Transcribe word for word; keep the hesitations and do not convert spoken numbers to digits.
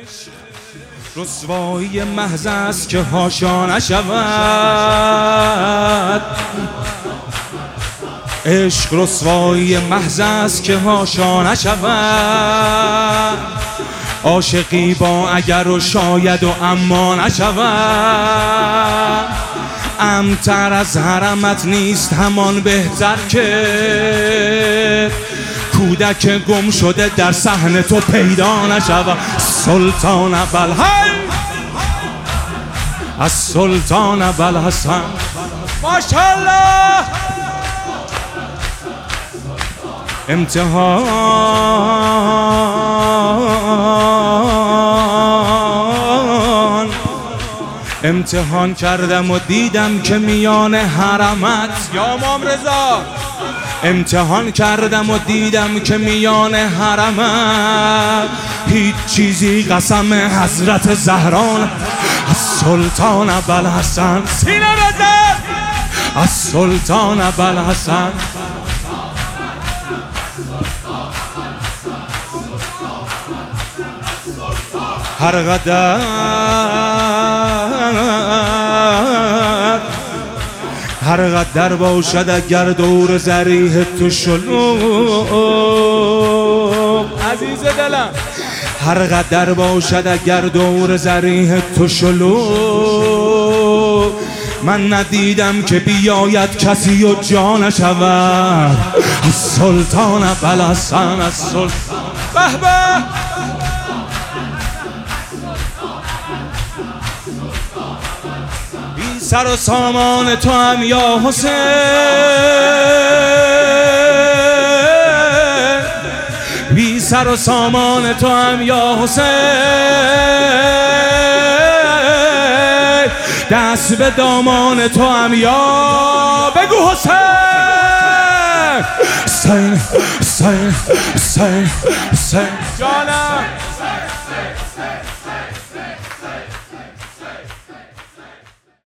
رسوایی محض است که حاشا نشود. عشق رسوایی محض است که حاشا نشود. عاشقی با اگر و شاید و اما نشود. امتر از حرمت نیست همان بهتر که کودک گم شده در صحن تو پیدا نشود. سلطان ابوالحسن از سلطان ابوالحسن ماشاءالله. امتحان امتحان کردم و دیدم که میان حرمت یا امام رضا امتحان کردم و دیدم که میان حرمت هیچ چیزی قسم حضرت زهران از سلطان ابوالحسن. سینه بزن از سلطان ابوالحسن. هر قدر هر قدر باشد اگر دور ذریح تو شلوغ عزیز دلم، هر قدر باشد اگر دور ذریح تو شلوغ من ندیدم که بیاید کسی و جا نشود. از سلطان ابوالحسن از سلطان به به بی سر و سامان تو هم یا حسین، بی سر و سامان تو هم یا حسین، دست به دامان تو هم یا بگو حسین. حسین حسین حسین حسین جانم